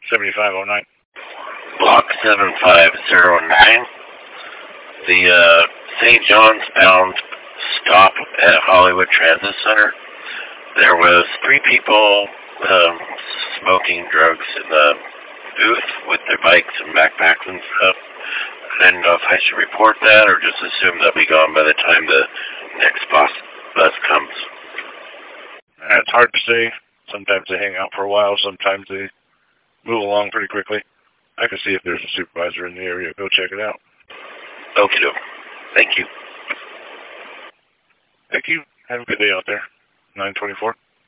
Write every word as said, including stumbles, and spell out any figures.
seventy-five oh nine. Block seven five zero nine. The uh, Saint John's bound stop at Hollywood Transit Center. There was three people um, smoking drugs in the booth with their bikes and backpacks and stuff. I didn't know if I should report that or just assume they'll be gone by the time the next bus, bus comes. Uh, it's hard to say. Sometimes they hang out for a while. Sometimes they move along pretty quickly. I can see if there's a supervisor in the area. Go check it out. Okie doke. Thank you. Thank you. Have a good day out there. nine twenty-four.